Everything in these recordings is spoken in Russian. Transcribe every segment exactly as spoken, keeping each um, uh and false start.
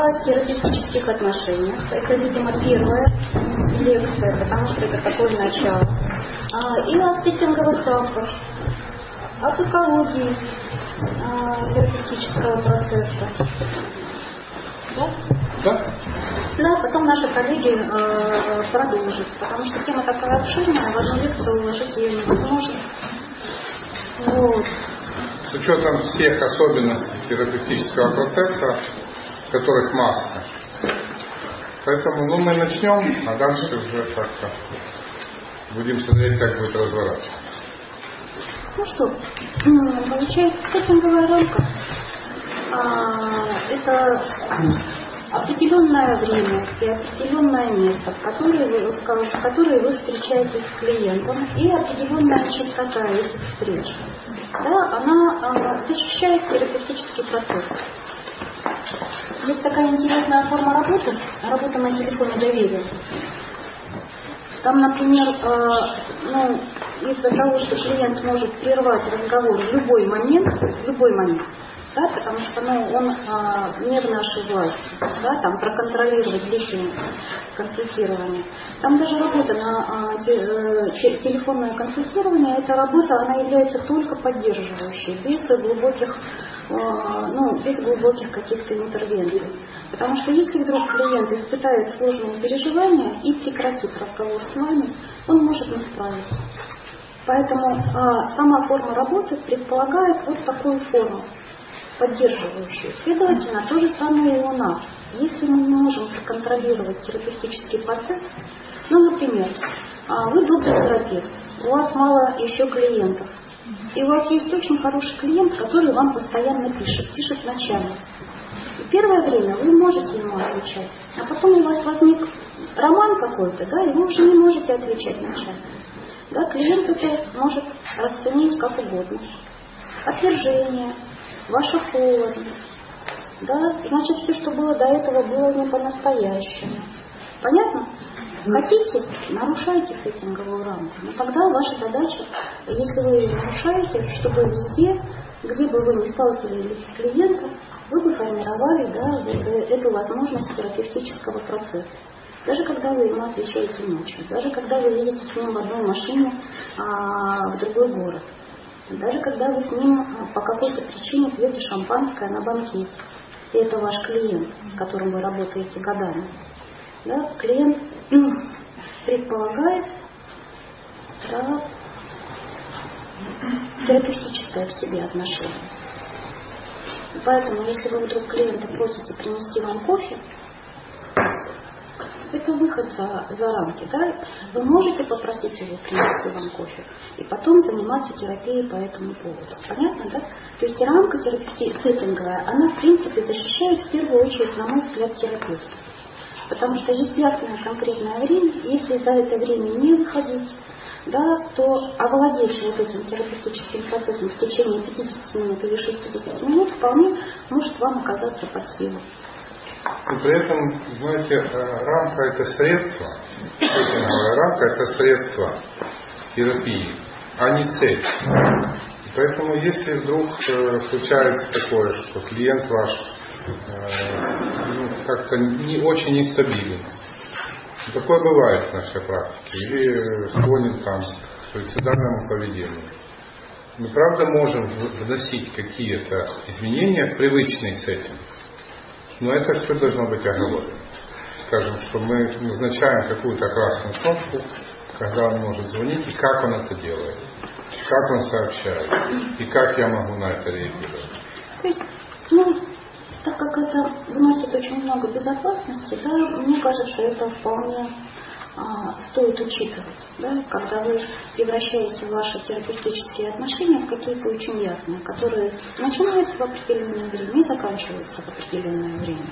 о терапевтических отношениях. Это, видимо, первая лекция, потому что это такое начало. И о сеттинговых рамках, об экологии терапевтического процесса. Да? Да? Да, потом наши коллеги э, продолжат, потому что тема такая обширная, в одну лекцию уложить ее невозможно. Вот. С учетом всех особенностей терапевтического процесса, которых масса. Поэтому ну, мы начнем, а дальше уже как-то будем смотреть, как будет разворачиваться. Ну что, получается, сеттинговая рамка а, это определенное время и определенное место, в которое вы, в которое вы встречаетесь с клиентом, и определенная частота этих встреч. Да, она а, защищает терапевтический процесс. Есть такая интересная форма работы, работа на телефоне доверия. Там, например, э, ну, из-за того, что клиент может прервать разговор в любой момент, в любой момент, да, потому что ну, он э, не в нашей власти, да, там проконтролировать длительность консультирования. Там даже работа на э, те, телефонное консультирование, эта работа, она является только поддерживающей, без глубоких, э, ну, без глубоких каких-то интервенций. Потому что если вдруг клиент испытает сложные переживания и прекратит разговор с вами, он может не справиться. Поэтому а, сама форма работы предполагает вот такую форму, поддерживающую. Следовательно, то же самое и у нас. Если мы не можем проконтролировать терапевтический процесс, ну, например, а, вы добрый терапевт, у вас мало еще клиентов, и у вас есть очень хороший клиент, который вам постоянно пишет, пишет ночами. Первое время вы можете ему отвечать, а потом у вас возник роман какой-то, да, и вы уже не можете отвечать ночами. Да, клиент это может расценить как угодно. Отвержение, ваша холодность, да, значит, все, что было до этого, было не по-настоящему. Понятно? Хотите, нарушайте сеттинговую рамку. Но тогда ваша задача, если вы ее нарушаете, чтобы везде, где бы вы ни сталкивались с клиентом, вы бы формировали, да, вот эту возможность терапевтического процесса. Даже когда вы ему отвечаете ночью, даже когда вы едете с ним в одной машине а, в другой город, даже когда вы с ним а, по какой-то причине пьете шампанское на банкете, и это ваш клиент, с которым вы работаете годами. Да, клиент предполагает, да, терапевтическое к себе отношение. Поэтому, если вы вдруг клиента просите принести вам кофе, это выход за, за рамки. Да? Вы можете попросить его принести вам кофе и потом заниматься терапией по этому поводу. Понятно, да? То есть рамка терапии сеттинговая, она в принципе защищает в первую очередь, на мой взгляд, терапевта. Потому что есть ясное конкретное время, и если за это время не выходить, да, то овладеть вот этим терапевтическим процессом в течение пятидесяти минут или шестидесяти минут вполне может вам оказаться под силу. И при этом, знаете, рамка это средство, рамка это средство терапии, а не цель. И поэтому, если вдруг случается такое, что клиент ваш ну, как-то не очень нестабилен, такое бывает в нашей практике, или склонен там к суицидальному поведению. Мы правда можем вносить какие-то изменения, привычные с этим, но это все должно быть оговорено. Скажем, что мы назначаем какую-то красную кнопку, когда он может звонить, и как он это делает, как он сообщает, и как я могу на это реагировать. То есть, ну, так как это вносит очень много безопасности, да, мне кажется, это вполне а, стоит учитывать, да, когда вы превращаете ваши терапевтические отношения в какие-то очень ясные, которые начинаются в определенное время и заканчиваются в определенное время.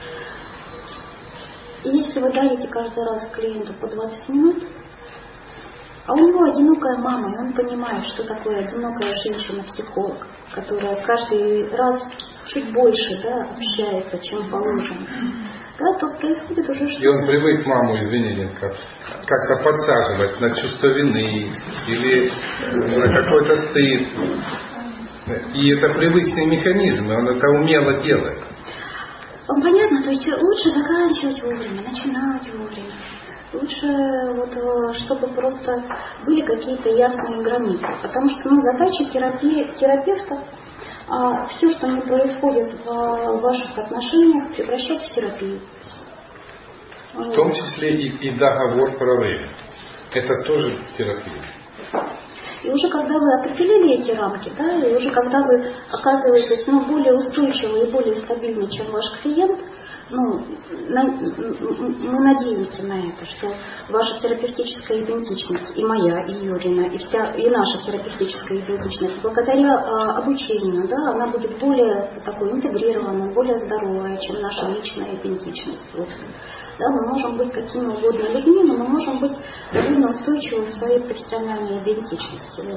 И если вы даете каждый раз клиенту по двадцать минут, а у него одинокая мама, и он понимает, что такое одинокая женщина-психолог, которая каждый раз чуть больше, да, общается, чем положено, да, то происходит уже что-то. И он привык маму, извините, как-то подсаживать на чувство вины или на какой-то стыд. И это привычный механизм, и он это умело делает. Вам понятно? То есть лучше заканчивать вовремя, начинать вовремя. Лучше, вот, чтобы просто были какие-то ясные границы. Потому что ну, задача терапии, терапевта а, все, что не происходит в, в ваших отношениях, превращать в терапию. В том числе и, и договор про время. Это тоже терапия. И уже когда вы определили эти рамки, да, и уже когда вы оказываетесь ну, более устойчивы и более стабильны, чем ваш клиент, ну, на, мы надеемся на это, что ваша терапевтическая идентичность, и моя, и Юрина, и, вся, и наша терапевтическая идентичность, благодаря а, обучению, да, она будет более такой интегрированной, более здоровая, чем наша личная идентичность. Вот. Да, мы можем быть какими угодно людьми, но мы можем быть довольно устойчивы в своей профессиональной идентичности. Вот.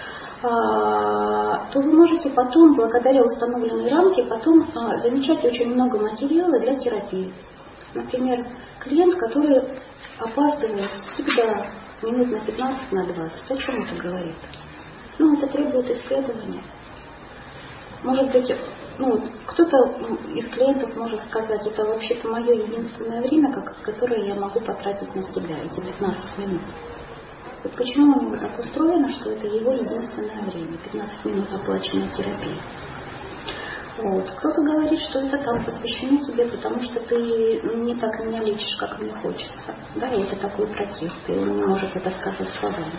А, то вы можете потом, благодаря установленной рамке, потом а, замечать очень много материала для терапии. Например, клиент, который опаздывает всегда минут на пятнадцать, на двадцать. О чем это говорит? Ну, это требует исследования. Может быть, ну, кто-то из клиентов может сказать, это вообще-то мое единственное время, как, которое я могу потратить на себя, эти пятнадцать минут. Вот почему у него так устроено, что это его единственное время, пятнадцать минут оплаченной терапии. Вот. Кто-то говорит, что это там посвящено тебе, потому что ты не так меня лечишь, как мне хочется. Да, и это такой протест, и он не может это сказать словами.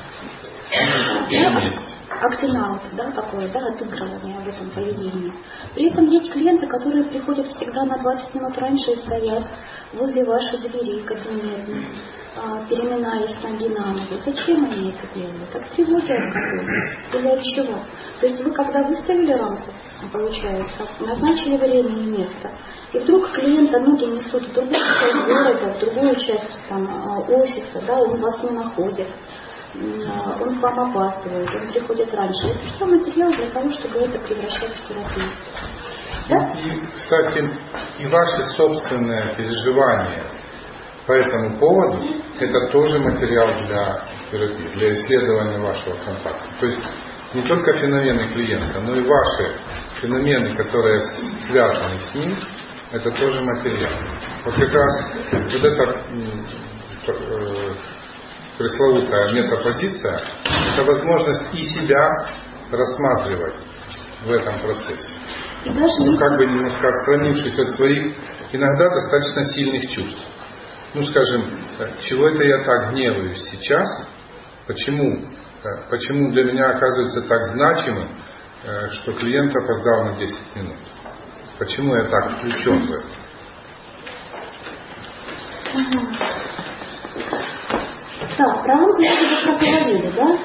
Актинг-аут, да, такое, да, отыгрывание в этом поведении. При этом есть клиенты, которые приходят всегда на двадцать минут раньше и стоят возле вашей двери кабинетной, переминаясь ноги на ногу. Зачем они это делают? От тревоги от какой-то? Или от чего? То есть вы когда выставили рамку, получается, назначили время и место, и вдруг клиента ноги несут в другую часть города, в другую часть там, офиса, да, он вас не находит. Он к вам опаздывает, он приходит раньше. Это все материал для того, чтобы это превращать в терапию. Да? И, кстати, и ваши собственные переживания по этому поводу, это тоже материал для терапии, для исследования вашего контакта. То есть не только феномены клиента, но и ваши феномены, которые связаны с ним, это тоже материал. Вот как раз вот эта э, пресловутая метапозиция, это возможность и себя рассматривать в этом процессе. И даже ну, как бы немножко отстранившись от своих иногда достаточно сильных чувств. Ну, скажем, чего это я так гневаюсь сейчас? Почему? Почему для меня оказывается так значимым, что клиент опоздал на десять минут? Почему я так включен в это? Угу. Так, про рамку мы уже проговорили, да?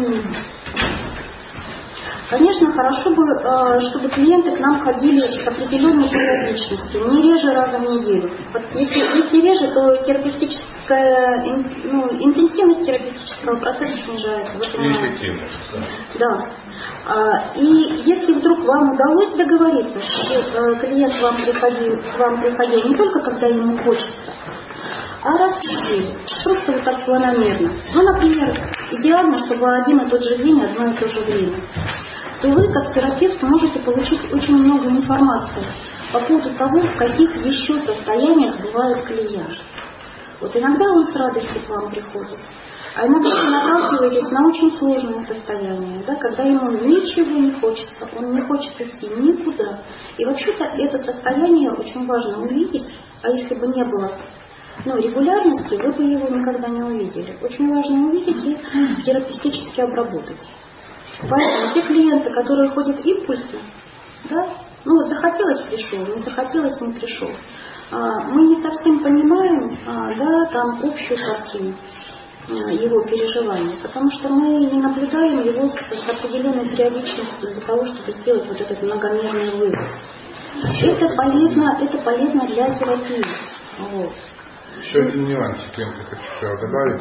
Конечно, хорошо бы, чтобы клиенты к нам ходили с определенной периодичностью, не реже раза в неделю. Если, если реже, то терапевтическая, ну, интенсивность терапевтического процесса снижается. Эффективность. Да. И если вдруг вам удалось договориться, что клиент вам приходил, к вам приходил не только когда ему хочется, а раз в неделю, просто вот так планомерно. Ну, например, идеально, чтобы один и тот же день, одно и то же время. То вы, как терапевт, можете получить очень много информации по поводу того, в каких еще состояниях бывает клиент. Вот иногда он с радостью к вам приходит, а иногда вы наталкиваетесь на очень сложное состояние, да, когда ему ничего не хочется, он не хочет идти никуда. И вообще-то это состояние очень важно увидеть, а если бы не было ну, регулярности, вы бы его никогда не увидели. Очень важно увидеть и терапевтически обработать. Поэтому те клиенты, которые ходят импульсно, да, ну вот захотелось пришел, не захотелось не пришел, мы не совсем понимаем, да, там общую картину его переживаний, потому что мы не наблюдаем его с определенной периодичностью для того, чтобы сделать вот этот многомерный вывод. Это полезно, это полезно для терапии. Вот. Еще один нюансик я хочу добавить.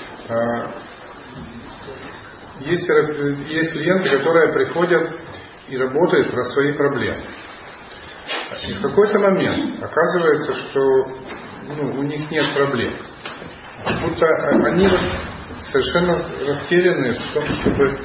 Есть, есть клиенты, которые приходят и работают про свои проблемы. И в какой-то момент оказывается, что ну, у них нет проблем. Будто они совершенно растеряны в том, чтобы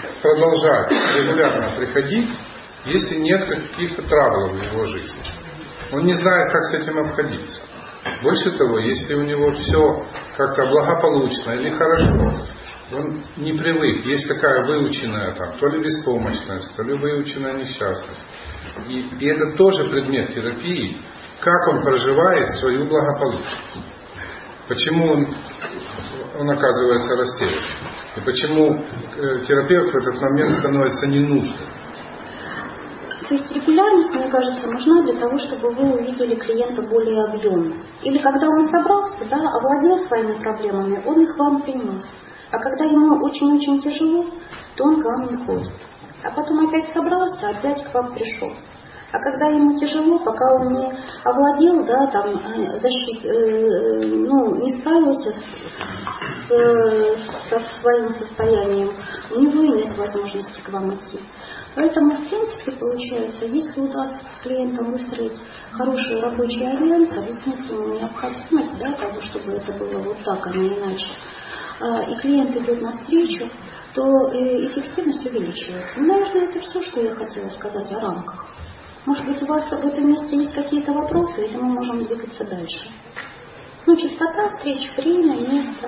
продолжать регулярно приходить, если нет каких-то травлов в его жизни. Он не знает, как с этим обходиться. Больше того, если у него все как-то благополучно или хорошо, он не привык. Есть такая выученная там, то ли беспомощность, то ли выученная несчастность. И, и это тоже предмет терапии, как он проживает свою благополучие. Почему он, он оказывается растерян. И почему э, терапевт в этот момент становится ненужным. То есть регулярность, мне кажется, нужна для того, чтобы вы увидели клиента более объемно. Или когда он собрался, да, овладел своими проблемами, он их вам принес. А когда ему очень-очень тяжело, то он к вам не ходит. А потом опять собрался, опять к вам пришел. А когда ему тяжело, пока он не овладел, да, там, защит, э, ну, не справился с, с, со своим состоянием, у него и нет возможности к вам идти. Поэтому, в принципе, получается, если удастся с клиентом выстроить хороший рабочий альянс, объяснить ему необходимость, да, того, чтобы это было вот так, а не иначе, и клиент идет навстречу, то эффективность увеличивается. Ну, наверное, это все, что я хотела сказать о рамках. Может быть, у вас в этом месте есть какие-то вопросы, или мы можем двигаться дальше? Ну, частота встреч, время, место.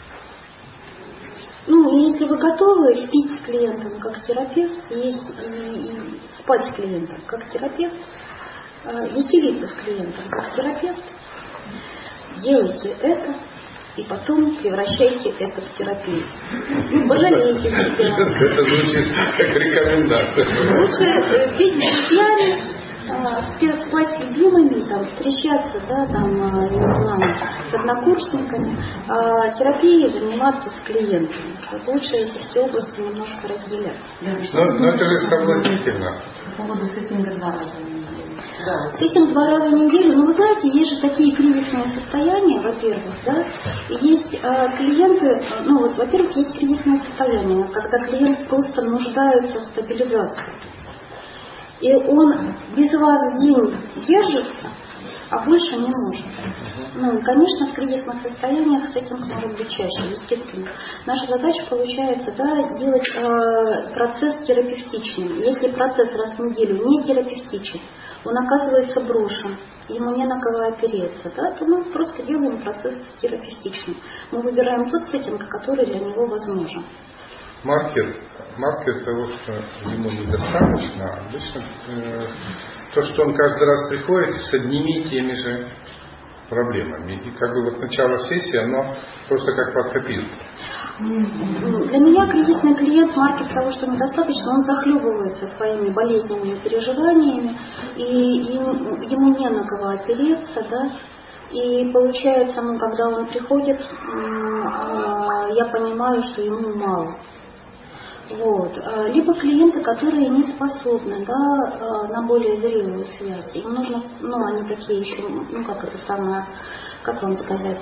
Ну, и если вы готовы спить с клиентом как терапевт, есть и, и спать с клиентом как терапевт, веселиться с клиентом как терапевт, делайте это и потом превращайте это в терапию. Ну, пожалейте себя. Это звучит как рекомендация. Лучше пить с друзьями, спать с любимыми, там, встречаться, да, там, не знаю, с однокурсниками, а терапией заниматься с клиентами. Вот лучше эти все области немножко разделять. Но, но это же соблазнительно. По поводу сеттинга два раза в неделю. Да. Сеттинг два раза в неделю. Ну, вы знаете, есть же такие кризисные состояния, во-первых, да, и есть а, клиенты, ну, вот, во-первых, есть кризисное состояние, когда клиент просто нуждается в стабилизации. И он без вас день держится, а больше не может. Ну, конечно, в кризисных состояниях сеттинг может быть чаще, естественно. Наша задача получается, да, делать э, процесс терапевтичным. Если процесс раз в неделю не терапевтичен, он оказывается брошен, ему не на кого опереться, да, то мы просто делаем процесс терапевтичным. Мы выбираем тот сеттинг, который для него возможен. Маркер, маркер того, что ему недостаточно, обычно э, то, что он каждый раз приходит с одними и теми же проблемами. И как бы вот начало сессии, оно просто как под копирку. Для меня кризисный клиент, маркер того, что недостаточно, он захлебывается своими болезненными переживаниями, и ему не на кого опереться, да. И получается, ну, когда он приходит, я понимаю, что ему мало. Вот. Либо клиенты, которые не способны, да, на более зрелую связь. Им нужно, ну, они такие еще, ну, как это самое, как вам сказать,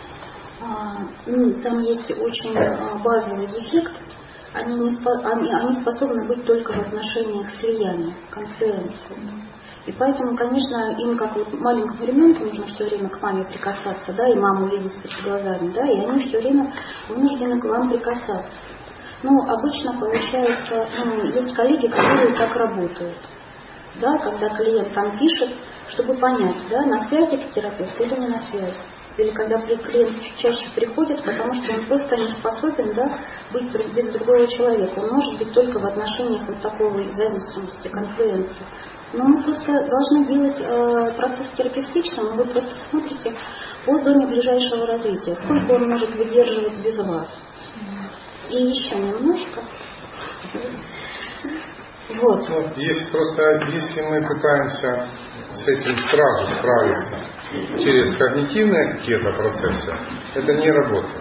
там есть очень базовый дефект, они, не, они, они способны быть только в отношениях слияния, конфлюенции. И поэтому, конечно, им, как вот маленькому ребенку, нужно все время к маме прикасаться, да, и маму видеть перед глазами, да, и они все время вынуждены к вам прикасаться. Ну, обычно получается, ну, есть коллеги, которые так работают, да, когда клиент там пишет, чтобы понять, да, на связи к терапевту или не на связи. Или когда клиент чаще приходит, потому что он просто не способен, да, быть без другого человека. Он может быть только в отношениях вот такой зависимости, конфлюенции. Но мы просто должны делать э, процесс терапевтичным, и вы просто смотрите по зоне ближайшего развития, сколько он может выдерживать без вас. И еще немножко. Вот. Ну, есть просто, если мы пытаемся с этим сразу справиться через когнитивные какие-то процессы, это не работает.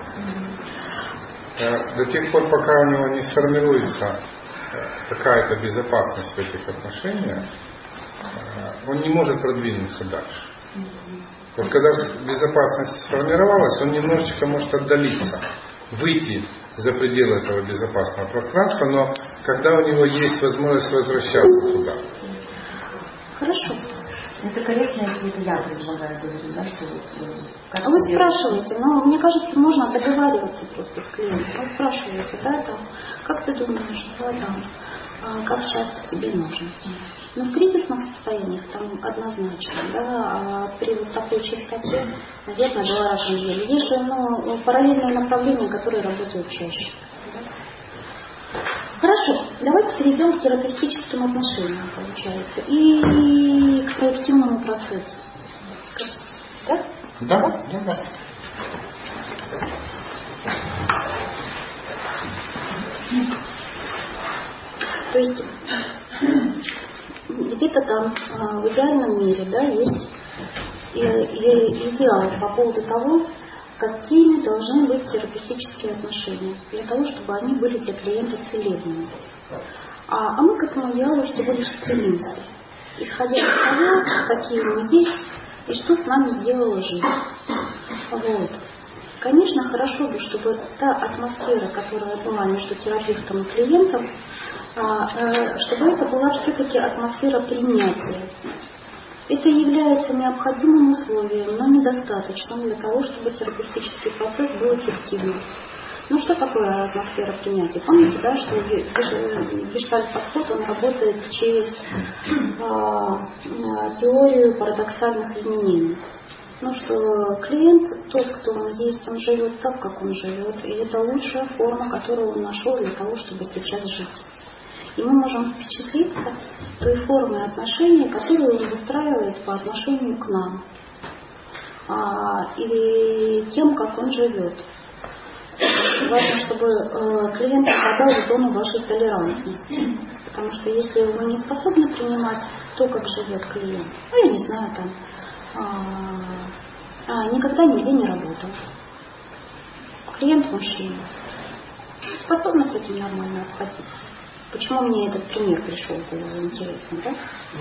До тех пор, пока у него не сформируется какая-то безопасность в этих отношениях, он не может продвинуться дальше. Вот когда безопасность сформировалась, он немножечко может отдалиться, выйти за пределы этого безопасного пространства, но когда у него есть возможность возвращаться туда. Хорошо. Это корректно, если это я предлагаю говорить, да, что вот... Как вы спрашиваете, но мне кажется, можно договариваться просто с клиентом. Вы спрашиваете, да, там, как ты думаешь, да, там, как часто тебе нужно. Но в кризисных состояниях там однозначно, да, а при вот такой частоте, наверное, два раза в неделю. Есть же ну, параллельные направления, которые работают чаще. Хорошо, давайте перейдем к терапевтическим отношениям, получается, и к проективному процессу. Да? Да, да, да. То есть где-то там в идеальном мире, да, есть идеал по поводу того, какими должны быть терапевтические отношения для того, чтобы они были для клиента целебными. А, а мы к этому идеалу всего лишь стремимся, исходя из того, какие мы есть и что с нами сделала жизнь. Вот. Конечно, хорошо бы, чтобы та атмосфера, которая была между терапевтом и клиентом, чтобы это была все-таки атмосфера принятия. Это является необходимым условием, но недостаточным для того, чтобы терапевтический процесс был эффективным. Ну что такое атмосфера принятия? Помните, да, что гештальт-подход, он работает через а, теорию парадоксальных изменений. Ну что клиент, тот, кто он есть, он живет так, как он живет, и это лучшая форма, которую он нашел для того, чтобы сейчас жить. И мы можем впечатлиться той формой отношений, которую он выстраивает по отношению к нам, а, или тем, как он живет. Важно, чтобы э, клиент попадал в зону вашей толерантности. Потому что если вы не способны принимать то, как живет клиент, ну, я не знаю, там, а, а, никогда нигде не работал. Клиент мужчина. Способны с этим нормально обходиться. Почему мне этот пример пришел, было интересно, да?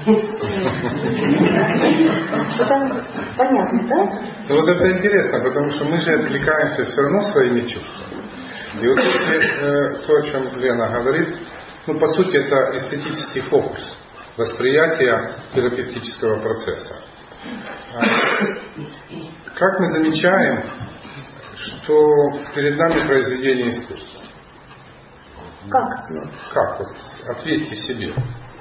Это понятно, да? Ну вот это интересно, потому что мы же отвлекаемся все равно своими чувствами. И вот если э, то, о чем Лена говорит, ну по сути это эстетический фокус восприятия терапевтического процесса. Как мы замечаем, что перед нами произведение искусства? Как? Как? Вот ответьте себе.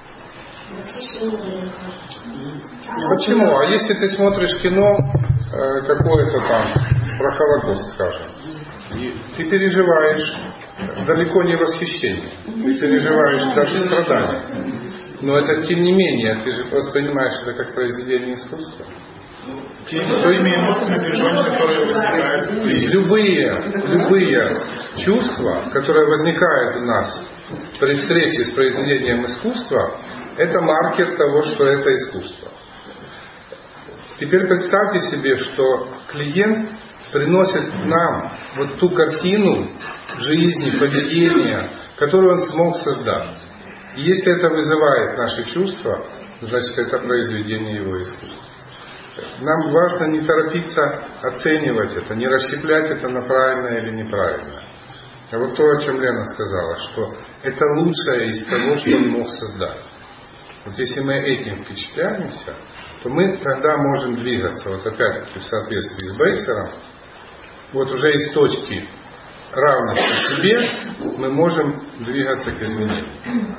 Почему? А если ты смотришь кино э, какое-то там про Холокост, скажем, и ты переживаешь далеко не восхищение, ты переживаешь даже страдания. Но это тем не менее, ты же воспринимаешь это как произведение искусства. Теми эмоциями, переживаниями, которые возникают. Любые, любые чувства, которые возникают у нас при встрече с произведением искусства, это маркер того, что это искусство. Теперь представьте себе, что клиент приносит нам вот ту картину жизни, поведения, которую он смог создать. И если это вызывает наши чувства, значит это произведение его искусства. Нам важно не торопиться оценивать это, не расщеплять это на правильное или неправильное. А вот то, о чем Лена сказала, что это лучшее из того, что он мог создать. Вот если мы этим впечатляемся, то мы тогда можем двигаться, вот опять-таки в соответствии с Бейсером, вот уже из точки равности себе мы можем двигаться к изменению.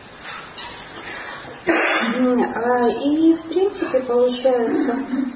И в принципе получается,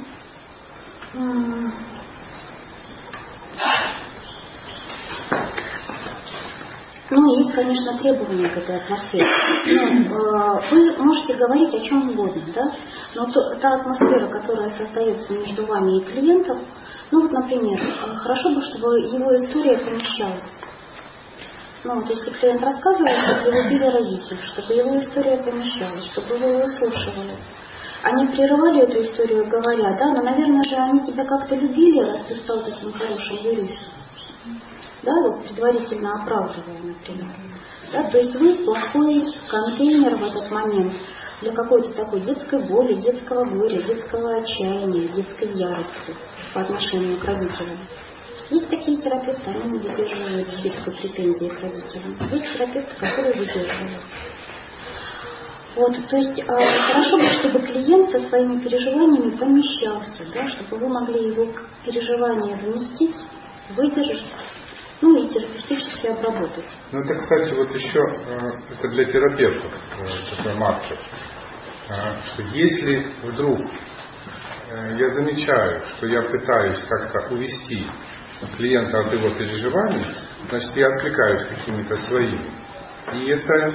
ну, есть, конечно, требования к этой атмосфере. Ну, вы можете говорить о чем угодно, да? Но то, та атмосфера, которая создается между вами и клиентом, ну вот, например, хорошо бы, чтобы его история помещалась. Ну вот если клиент рассказывает, как его били родители, чтобы его история помещалась, чтобы вы его выслушивали. Они прерывали эту историю, говоря, да, но, наверное же, они тебя как-то любили, раз ты стал таким хорошим юристом. Да, вот предварительно оправдывая, например. Да, то есть вы плохой контейнер в этот момент для какой-то такой детской боли, детского горя, детского отчаяния, детской ярости по отношению к родителям. Есть такие терапевты, они не выдерживают детской претензии к родителям. Есть терапевты, которые выдерживают. Вот, то есть э, хорошо бы, чтобы клиент со своими переживаниями помещался, да, чтобы вы могли его переживания вместить, выдержать, ну и терапевтически энергетически обработать. Ну это, кстати, вот еще это для терапевтов такой маркер, что если вдруг я замечаю, что я пытаюсь как-то увести клиента от его переживаний, значит я отвлекаюсь какими-то своими. И это,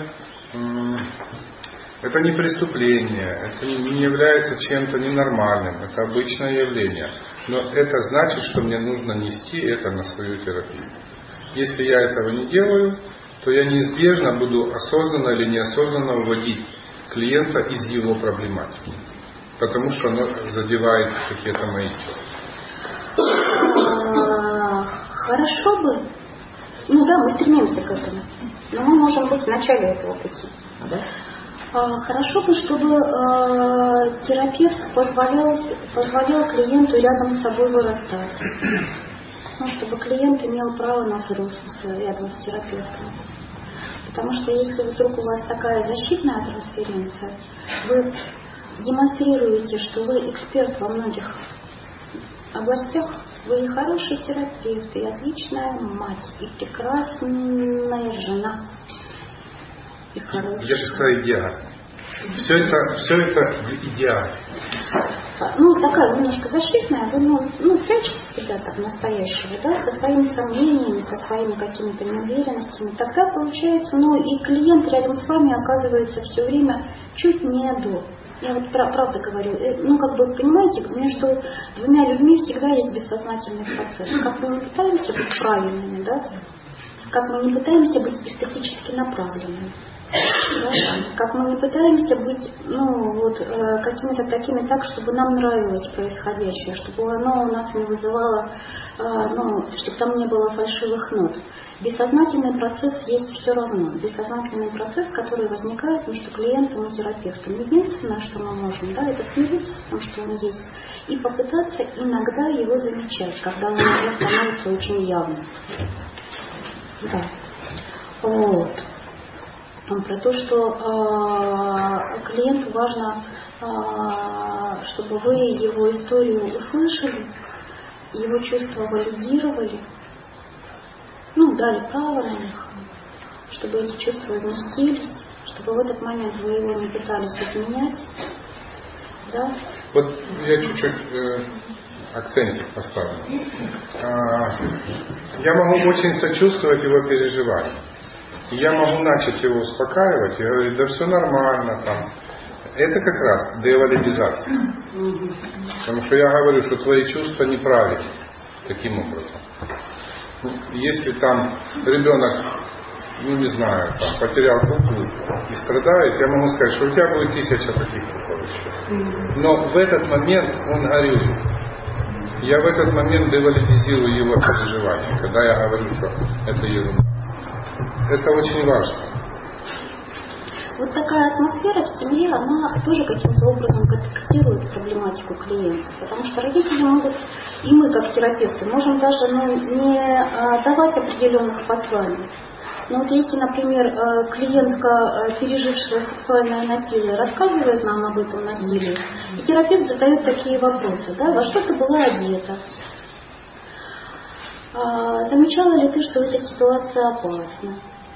это не преступление, это не является чем-то ненормальным, это обычное явление. Но это значит, что мне нужно нести это на свою терапию. Если я этого не делаю, то я неизбежно буду осознанно или неосознанно уводить клиента из его проблематики. Потому что оно задевает какие-то мои чувства. Хорошо бы. Ну да, мы стремимся к этому. Но мы можем быть в начале этого пути. Хорошо бы, чтобы э, терапевт позволял, позволял клиенту рядом с собой вырастать. Ну, чтобы клиент имел право на взрослость рядом с терапевтом. Потому что если вдруг у вас такая защитная трансференция, вы демонстрируете, что вы эксперт во многих областях, вы и хороший терапевт, и отличная мать, и прекрасная жена. И хорошая. Я же сказал идеально. Все это, все это идеально. Ну, такая немножко защитная, вы ну, ну, прячете себя так настоящего, да, со своими сомнениями, со своими какими-то неуверенностями. Тогда получается, ну, и клиент рядом с вами оказывается все время чуть не до. Я вот правда говорю, ну, как бы, понимаете, между двумя людьми всегда есть бессознательный процесс. Как мы не пытаемся быть правильными, да, как мы не пытаемся быть эстетически направленными. Да? Как мы не пытаемся быть ну, вот, э, какими-то такими так, чтобы нам нравилось происходящее, чтобы оно у нас не вызывало, э, ну, чтобы там не было фальшивых нот. Бессознательный процесс есть все равно. Бессознательный процесс, который возникает между клиентом и терапевтом. Единственное, что мы можем, да, это смириться с тем, что он есть, и попытаться иногда его замечать, когда он уже становится очень явным. Да. Вот. Про то, что э, клиенту важно, э, чтобы вы его историю услышали, его чувства валидировали, ну, дали право на них, чтобы эти чувства вместились, чтобы в этот момент вы его не пытались изменять. Да? Вот я чуть-чуть э, акцентик поставлю. А, я могу очень сочувствовать его переживаниям. Я могу начать его успокаивать и говорить, да все нормально там. Это как раз девалидизация. Потому что я говорю, что твои чувства неправильны. Таким образом. Если там ребенок, ну не знаю, там, потерял куклу и страдает, я могу сказать, что у тебя будет тысяча таких кукол еще. Но в этот момент он горюет. Я в этот момент девалидизирую его переживания, когда я говорю, что это ерунда. Это очень важно. Вот такая атмосфера в семье, она тоже каким-то образом корректирует проблематику клиента. Потому что родители могут, и мы как терапевты, можем даже ну, не а, давать определенных посланий. Но вот если, например, клиентка, пережившая сексуальное насилие, рассказывает нам об этом насилии, и терапевт задает такие вопросы, да, во что ты была одета? А, замечала ли ты, что эта ситуация опасна?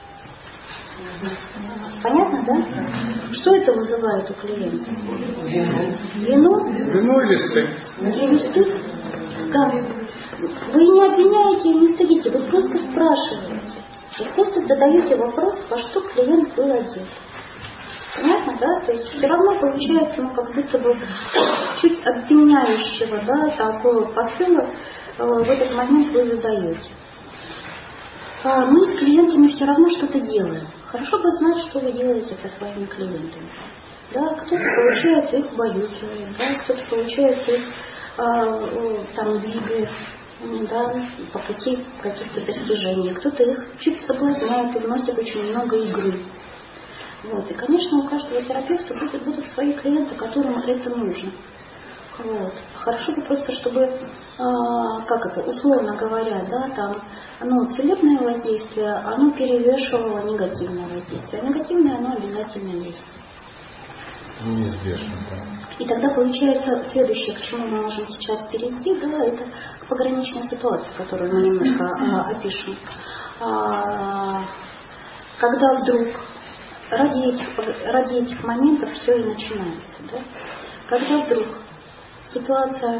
Понятно, да? Что это вызывает у клиента? Вину? Вину или стыд? Или стыд? Да. Вы не обвиняете и не стыдите, вы просто спрашиваете. Вы просто задаете вопрос, во что клиент был одет. Понятно, да? То есть все равно получается, ну, как будто бы чуть обвиняющего, да, такого посыла э, в этот момент вы задаете. А мы с клиентами все равно что-то делаем. Хорошо бы знать, что вы делаете со своими клиентами. Да, кто-то, получается, их убаюкивает, да, кто-то, получается, их э, там двигает, да, по пути каких-то достижений. Кто-то их чуть соблазняет и вносит очень много игры. Вот. И, конечно, у каждого терапевта будут, будут свои клиенты, которым это нужно. Вот. Хорошо бы просто, чтобы, а, как это, условно говоря, да, там, ну, целебное воздействие, оно перевешивало негативное воздействие. А негативное, оно обязательно есть. Неизбежно, да. И тогда получается следующее, к чему мы можем сейчас перейти, да, это к пограничной ситуации, которую мы немножко а, опишем. а, когда вдруг ради этих, ради этих моментов все и начинается. Да? Когда вдруг ситуация,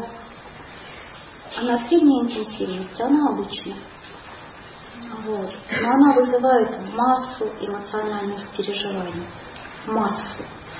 она средней интенсивности, она обычная. Вот. Но она вызывает массу эмоциональных переживаний. Массу.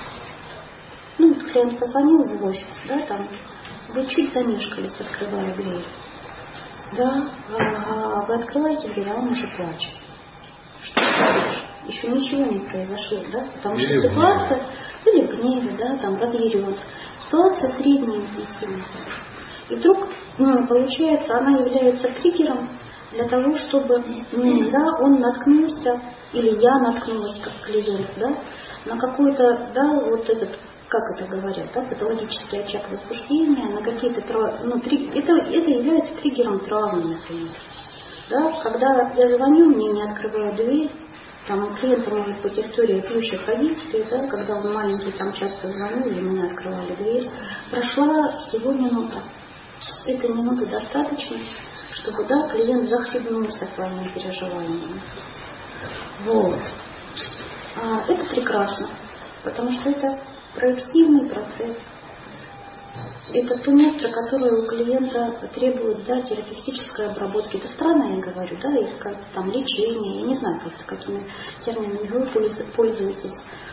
Ну, клиент позвонил в офис, да, там, вы чуть замешкались, открывая дверь. Да, а вы открываете дверь, а он уже плачет. Что ты? Еще ничего не произошло, да, потому или что ситуация, в или в гневе, да, там, разъярен. Ситуация средней интенсивности. И вдруг, ну, получается, она является триггером для того, чтобы, ну, да, он наткнулся, или я наткнулась как клиент, да, на какой-то, да, вот этот, как это говорят, да, патологический очаг возбуждения, на какие-то, ну, три, это, это является триггером травмы, например. Да, когда я звоню, мне не открывают дверь, там у клиента может быть история пьющих родителей, да, когда он маленький, там часто звонил, и мне открывали дверь. Прошла всего минута. Этой минуты достаточно, чтобы, да, клиент захлебнулся своими переживаниями. Вот. А, это прекрасно, потому что это проективный процесс. Это то место, которое у клиента требует, да, терапевтической обработки. Это странно, я говорю, да, или как там лечение, я не знаю просто, какими терминами вы пользуетесь.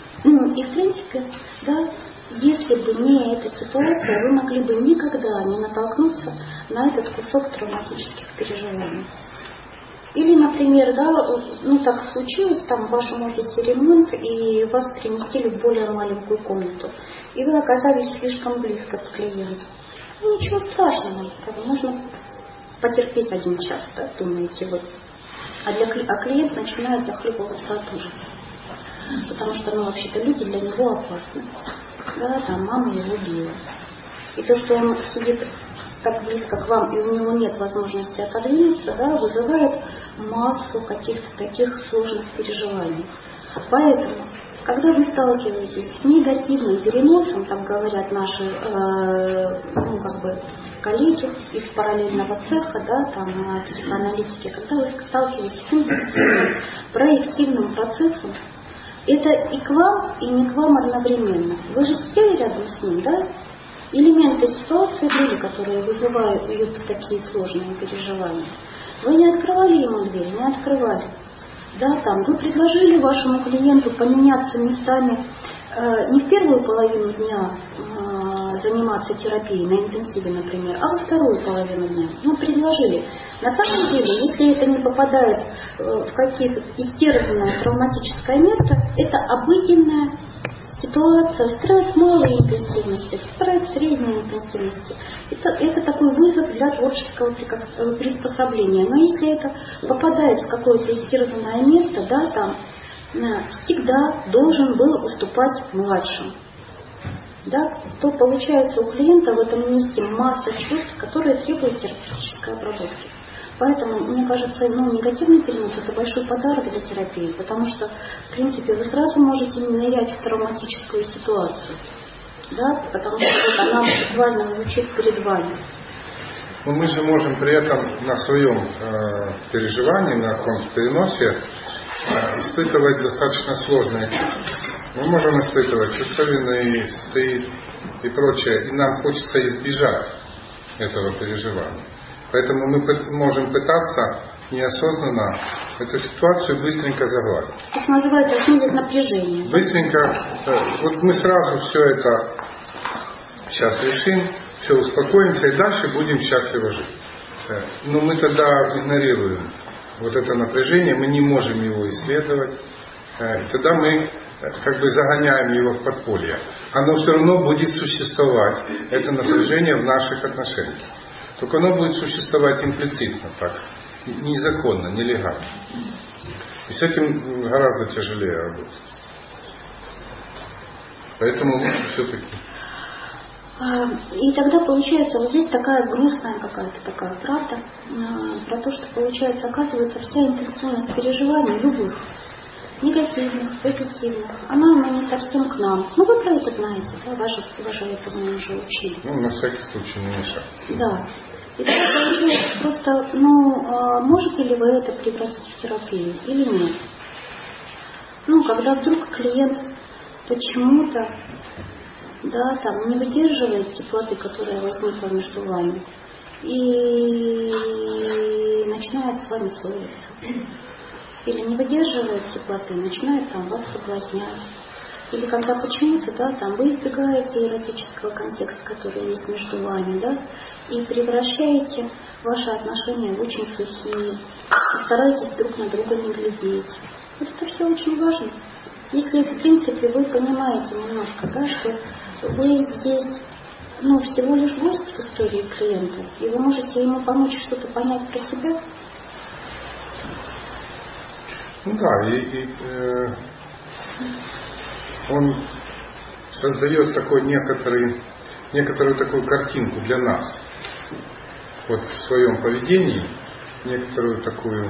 И в принципе, да, если бы не эта ситуация, вы могли бы никогда не натолкнуться на этот кусок травматических переживаний. Или, например, да, ну так случилось, там в вашем офисе ремонт, и вас переместили в более маленькую комнату, и вы оказались слишком близко к клиенту. Ну, ничего страшного, можно потерпеть один час, да, думаете вы. А, для, а клиент начинает захлебываться от ужаса, потому что, ну, вообще-то люди для него опасны. Да, там мама его била. И то, что он сидит так близко к вам, и у него нет возможности отодвинуться, да, вызывает массу каких-то таких сложных переживаний. Поэтому, когда вы сталкиваетесь с негативным переносом, там говорят наши э, ну, как бы коллеги из параллельного цеха, да, там психоаналитики, когда вы сталкиваетесь с интенсивным проективным процессом, это и к вам, и не к вам одновременно. Вы же сидели рядом с ним, да? Элементы ситуации были, которые вызывают такие сложные переживания. Вы не открывали ему дверь, не открывали. Да, там, вы предложили вашему клиенту поменяться местами э, не в первую половину дня э, заниматься терапией на интенсиве, например, а во вторую половину дня. Ну, предложили. На самом деле, если это не попадает э, в какие-то истерзанное травматическое место, это обыденная ситуация, стресс малой интенсивности, стресс средней интенсивности. Это, это такой вызов для творческого приспособления. Но если это попадает в какое-то истерзанное место, да, там всегда должен был уступать младшим. Да, то получается у клиента в этом месте масса чувств, которые требуют терапевтической обработки. Поэтому, мне кажется, ну, негативный перенос – это большой подарок для терапии, потому что, в принципе, вы сразу можете нырять в травматическую ситуацию, да, потому что вот она буквально звучит перед вами. Но мы же можем при этом на своем э, переживании, на каком-то переносе э, испытывать достаточно сложные чувства. Мы можем испытывать чувство вины, стыд и прочее, и нам хочется избежать этого переживания. Поэтому мы можем пытаться неосознанно эту ситуацию быстренько загладить. Это называется снизить напряжение. Быстренько, вот мы сразу все это сейчас решим, все успокоимся и дальше будем счастливо жить. Но мы тогда игнорируем вот это напряжение, мы не можем его исследовать, и тогда мы как бы загоняем его в подполье. Оно все равно будет существовать, это напряжение в наших отношениях. Только оно будет существовать имплицитно, так, незаконно, нелегально. И с этим гораздо тяжелее работать. Поэтому лучше все-таки. И тогда получается вот здесь такая грустная какая-то такая правда, про то, что получается, оказывается, вся интенсивность переживаний любых, негативных, позитивных, она, она не совсем к нам. Ну, вы про это знаете, да, вы же, вы же этому уже учили. Ну, на всякий случай не мешать. Да. И тогда получается просто, ну, можете ли вы это превратить в терапию или нет? Ну, когда вдруг клиент почему-то, да, там, не выдерживает теплоты, которая возникла между вами, и начинает с вами ссориться. Или не выдерживает теплоты, начинает там вас соблазнять. Или когда почему-то, да, там вы избегаете эротического контекста, который есть между вами, да, и превращаете ваши отношения в очень сухие, и стараетесь друг на друга не глядеть. Вот это все очень важно. Если, в принципе, вы понимаете немножко, да, что вы здесь, ну, всего лишь гость в истории клиента, и вы можете ему помочь что-то понять про себя. Ну да, и, и э, он создает такой некоторый, некоторую такую картинку для нас. Вот в своем поведении, некоторую такую,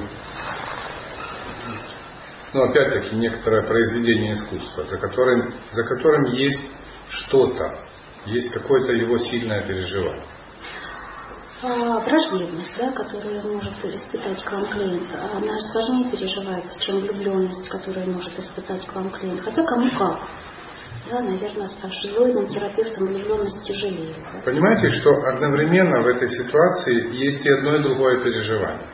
ну опять-таки, некоторое произведение искусства, за которым, за которым есть что-то, есть какое-то его сильное переживание. А, враждебность, да, которую может испытать к вам клиент, она сложнее переживается, чем влюбленность, которую может испытать к вам клиент. Хотя кому как. Да, наверное, с шизоидным терапевтом влюбленность тяжелее. Да? Понимаете, что одновременно в этой ситуации есть и одно, и другое переживание.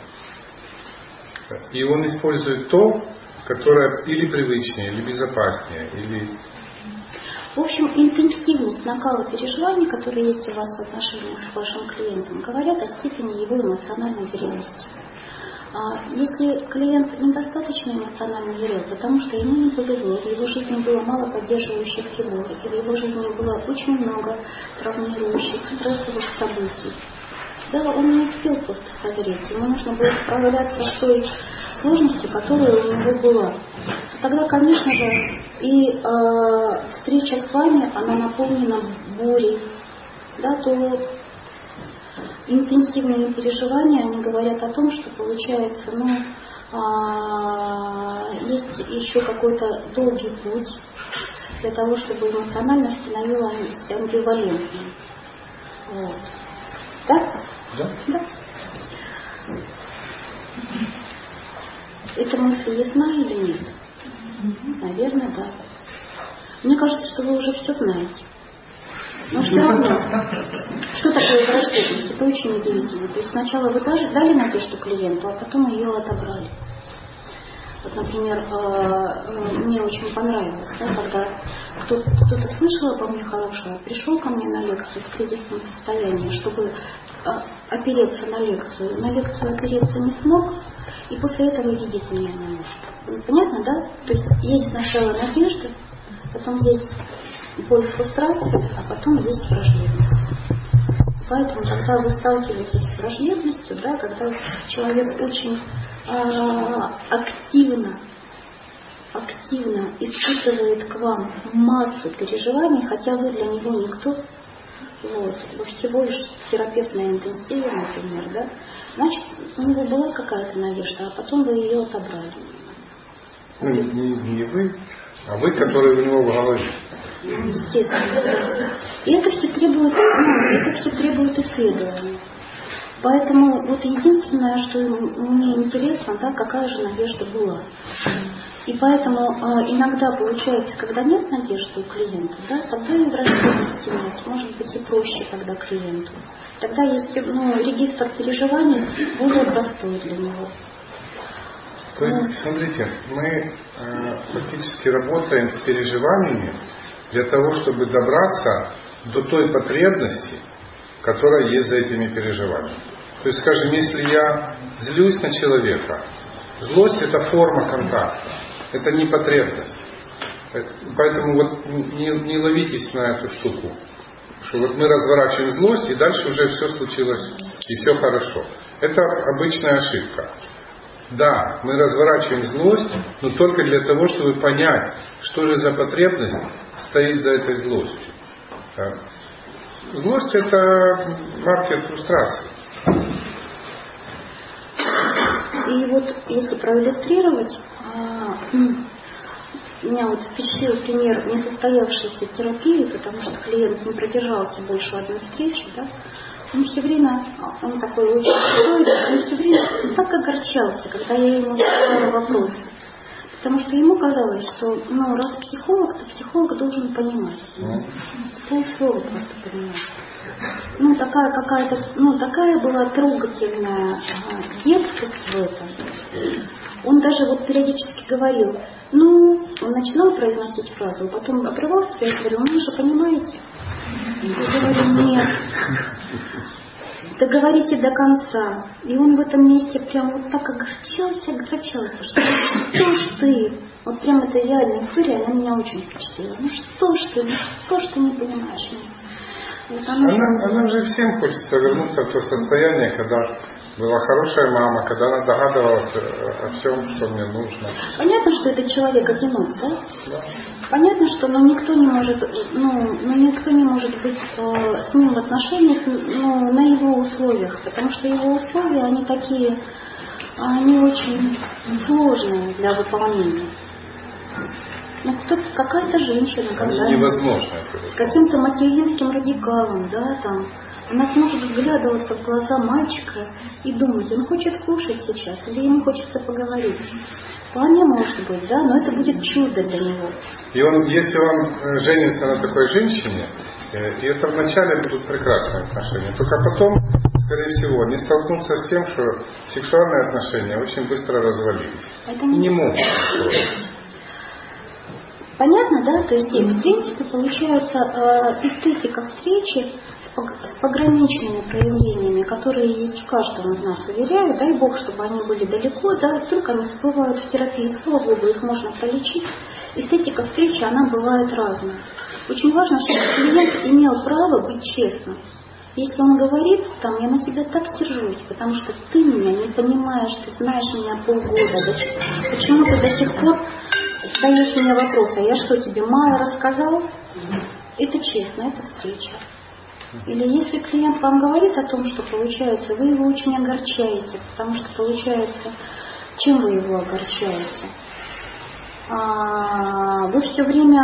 И он использует то, которое или привычнее, или безопаснее, или... В общем, интенсивность накала переживаний, которые есть у вас в отношениях с вашим клиентом, говорят о степени его эмоциональной зрелости. Если клиент недостаточно эмоционально зрел, потому что ему не повезло, в его жизни было мало поддерживающих фигур, и в его жизни было очень много травмирующих, стрессовых событий, да, он не успел просто созреть, ему нужно было справляться с той сложностью, которая у него была. То тогда, конечно же, и э, встреча с вами, она наполнена бурей, да, то интенсивные переживания, они говорят о том, что получается, ну, а, есть еще какой-то долгий путь для того, чтобы эмоционально становилось амбивалентным. Вот. Да? Да. Да. Эта мысль ясна или нет? Наверное, да. Мне кажется, что вы уже все знаете. Но все равно, что такое враждебность? Это очень удивительно. То есть сначала вы даже дали надежду клиенту, а потом ее отобрали. Вот, например, мне очень понравилось, да, когда кто-то, кто-то слышал обо мне хорошее, пришел ко мне на лекцию в кризисном состоянии, чтобы опереться на лекцию. На лекцию опереться не смог, и после этого видеть меня не может. Понятно, да? То есть есть сначала надежда, потом есть боль, фрустрация, а потом есть враждебность. Поэтому, когда вы сталкиваетесь с враждебностью, да, когда человек очень э, активно, активно испытывает к вам массу переживаний, хотя вы для него никто, вот, вы всего лишь терапевт на интенсиве, например, да, значит, у него была какая-то надежда, а потом вы ее отобрали. Ну, не, не, не вы, а вы, которые у него в голове. Естественно. И это все требует, ну, это все требует исследования. Поэтому вот единственное, что мне интересно, да, какая же надежда была. И поэтому э, иногда получается, когда нет надежды у клиента, да, тогда и враждебности нет. Может быть и проще тогда клиенту. Тогда если, ну, регистр переживаний более простой для него. То есть, смотрите, мы э, фактически работаем с переживаниями для того, чтобы добраться до той потребности, которая есть за этими переживаниями. То есть, скажем, если я злюсь на человека, злость — это форма контакта, это не потребность. Поэтому вот не, не ловитесь на эту штуку, что вот мы разворачиваем злость, и дальше уже все случилось, и все хорошо. Это обычная ошибка. Да, мы разворачиваем злость, но только для того, чтобы понять, что же за потребность стоит за этой злостью. Злость — это маркер фрустрации. И вот если проиллюстрировать, меня вот впечатлил пример несостоявшейся терапии, потому что клиент не продержался больше одной встречи, да, он все время, он такой очень спокойный, он все время так огорчался, когда я ему задавала вопросы. Потому что ему казалось, что ну, раз психолог, то психолог должен понимать. С полслова просто понимать. Ну, такая какая-то, ну, такая была трогательная ага, детскость в этом. Он даже вот периодически говорил, ну, он начинал произносить фразу, потом обрывался и говорил, ну, вы же понимаете. Я говорю, нет. Договорите до конца. И он в этом месте прям вот так огорчался, огорчался, что что ж ты, вот прям эта реальная история, она меня очень впечатлила. Ну что ж ты, ну что ж ты не понимаешь меня? Вот она, она, она же всем хочется вернуться в то состояние, когда была хорошая мама, когда она догадывалась о всем, что мне нужно. Понятно, что этот человек одинок, да? Да. Понятно, что ну, никто не может, ну, ну, никто не может быть э, с ним в отношениях ну, на его условиях, потому что его условия, они такие, они очень сложные для выполнения. Ну, кто-то, какая-то женщина, когда невозможно с каким-то материнским радикалом, да, там, она сможет вглядываться в глаза мальчика и думать, он хочет кушать сейчас или ему хочется поговорить. Вполне может быть, да, но это будет чудо для него. И он, если он женится на такой женщине, и это вначале будут прекрасные отношения, только потом, скорее всего, они столкнутся с тем, что сексуальные отношения очень быстро развалились. Это не, не могут строиться. Понятно, да? То есть, в принципе, получается э, эстетика встречи с пограничными проявлениями, которые есть в каждом из нас, уверяю, дай Бог, чтобы они были далеко, да, только они всплывают в терапии, слава Богу, их можно пролечить. Эстетика встречи, она бывает разная. Очень важно, чтобы клиент имел право быть честным. Если он говорит, там, я на тебя так сержусь, потому что ты меня не понимаешь, ты знаешь меня полгода, да, почему ты до сих пор задаешь мне вопрос, а я что, тебе мало рассказал? Это честно, это встреча. Или если клиент вам говорит о том, что получается, вы его очень огорчаете, потому что получается, чем вы его огорчаете? А, вы все время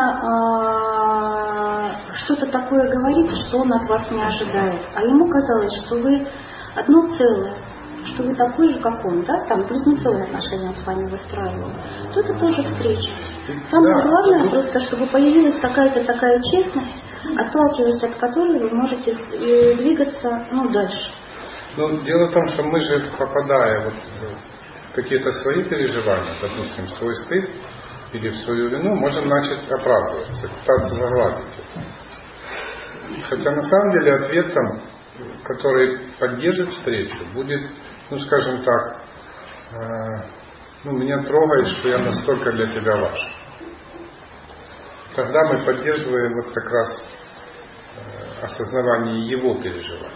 а, что-то такое говорите, что он от вас не ожидает. А ему казалось, что вы одно целое, что вы такой же, как он, да, там близнецовые отношения с вами выстраивал. То это тоже встреча. Самое да. главное просто, чтобы появилась какая-то такая честность, отталкиваясь от которой вы можете двигаться ну, дальше. Но дело в том, что мы же, попадая вот в какие-то свои переживания, допустим, в свой стыд или в свою вину, можем начать оправдываться, пытаться загладить это. Хотя на самом деле ответом, который поддержит встречу, будет, ну скажем так, э, ну, меня трогает, что я настолько для тебя важен. Тогда мы поддерживаем вот как раз э, осознавание его переживаний.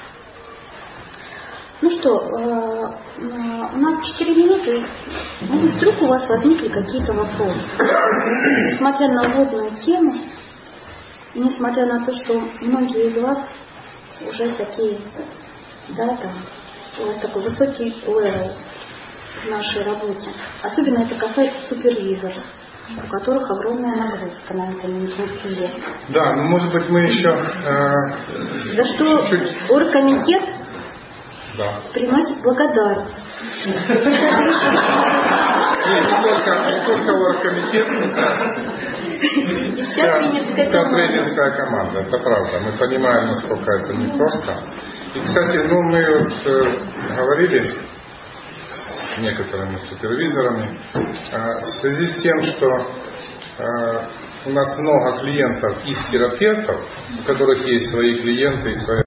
Ну что, э, у нас четыре минуты, ну, вдруг у вас возникли какие-то вопросы. Несмотря на вводную тему, и несмотря на то, что многие из вас уже такие, да, там, у вас такой высокий левел в нашей работе. Особенно это касается супервизоров, у которых огромная нагрузка на этом интенсиве. Да, ну может быть мы еще... Э, За что чуть-чуть... оргкомитет да. приносит благодарность. Не только оргкомитет, вся тренерская команда, это правда. Мы понимаем, насколько это непросто. И, кстати, ну мы вот э, говорили с некоторыми супервизорами э, в связи с тем, что э, у нас много клиентов из терапевтов, у которых есть свои клиенты и свои